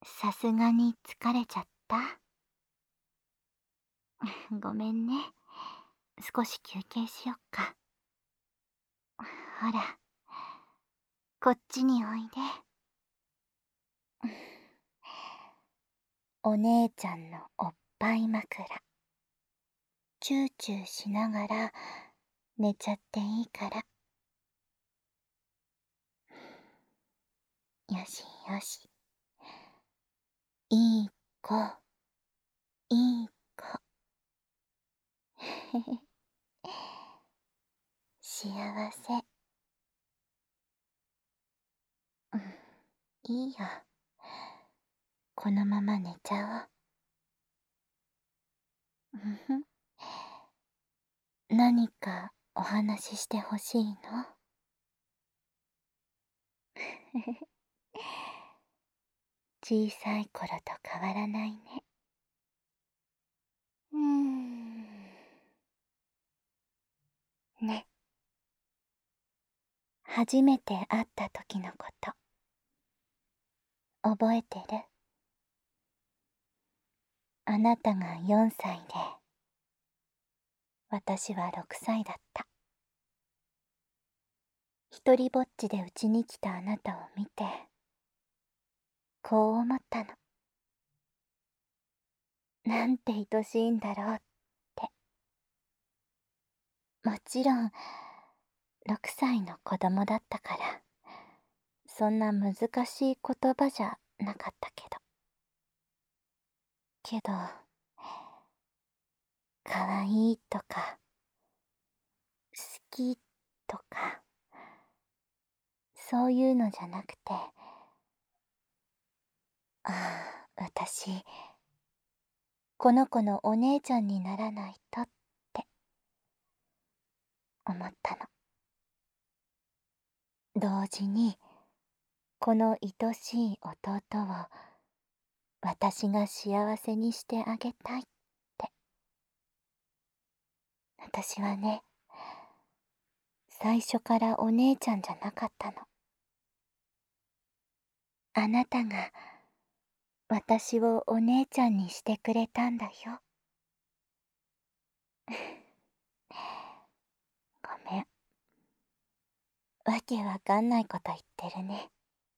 さすがに疲れちゃった？ごめんね。少し休憩しよっか。ほら、こっちにおいで。お姉ちゃんのおっぱい枕。チューチューしながら寝ちゃっていいから。よしよし。いい子、いい子。幸せ。うん、いいよ。このまま寝ちゃおう。うんふん。何かお話ししてほしいの？小さい頃と変わらないね。ね。初めて会った時のこと、覚えてる？あなたが4歳で、私は6歳だった。一人ぼっちでうちに来たあなたを見て、こう思ったの。なんて愛しいんだろうって。もちろん、6歳の子供だったから、そんな難しい言葉じゃなかったけど。けど、かわいいとか、好きとか、そういうのじゃなくて、ああ、私、この子のお姉ちゃんにならないとって思ったの。同時に、この愛しい弟を私が幸せにしてあげたいって。私はね、最初からお姉ちゃんじゃなかったの。あなたが私をお姉ちゃんにしてくれたんだよ。ごめん。わけわかんないこと言ってるね。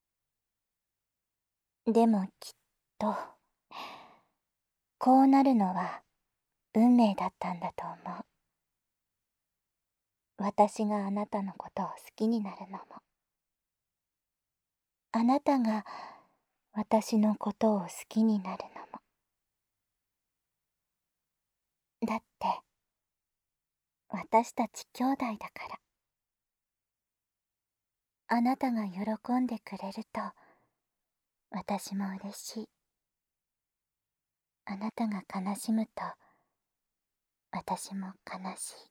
でもきっと、こうなるのは運命だったんだと思う。私があなたのことを好きになるのも、あなたが私のことを好きになるのも。だって、私たち兄弟だから。あなたが喜んでくれると、私も嬉しい。あなたが悲しむと、私も悲しい。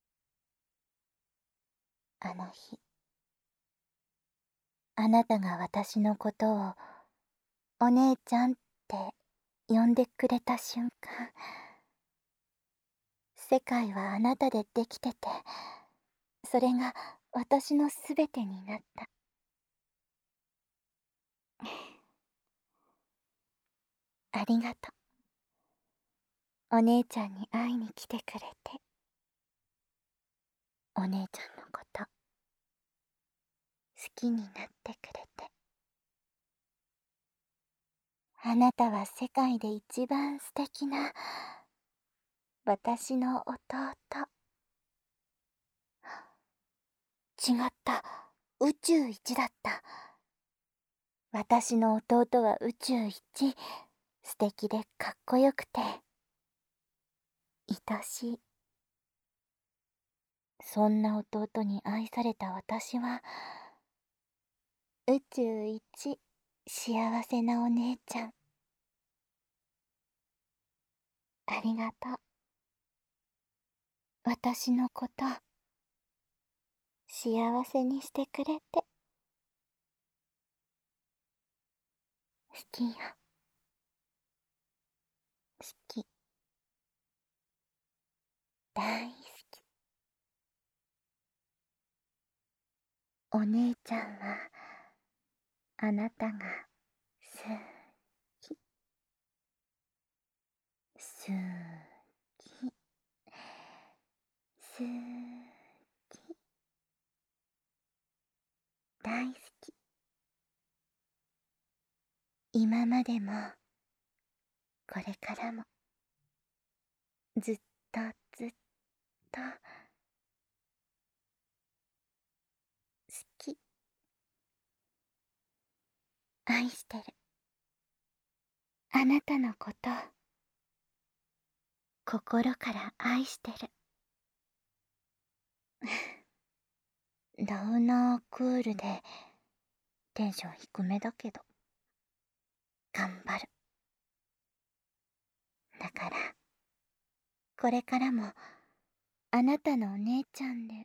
あの日、あなたが私のことをお姉ちゃんって呼んでくれた瞬間、世界はあなたでできてて、それが私のすべてになった。ありがとう。お姉ちゃんに会いに来てくれて。お姉ちゃんのこと好きになってくれて。あなたは世界で一番素敵な私の弟。違った。宇宙一だった。私の弟は宇宙一、素敵でかっこよくて、愛しい。そんな弟に愛された私は、宇宙一幸せなお姉ちゃん。ありがとう。私のこと幸せにしてくれて。好きよ。好き。大好き。お姉ちゃんはあなたが好き、好き、大好き。今までもこれからもずっとずっと好き、愛してる。あなたのこと心から愛してる。ラウナークールでテンション低めだけど頑張る。だからこれからもあなたのお姉ちゃんで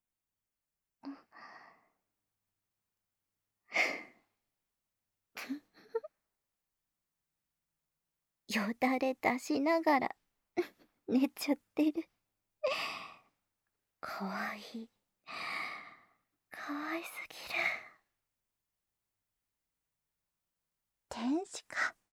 よだれ出しながら寝ちゃってる。かわいい、かわいすぎる。天使か。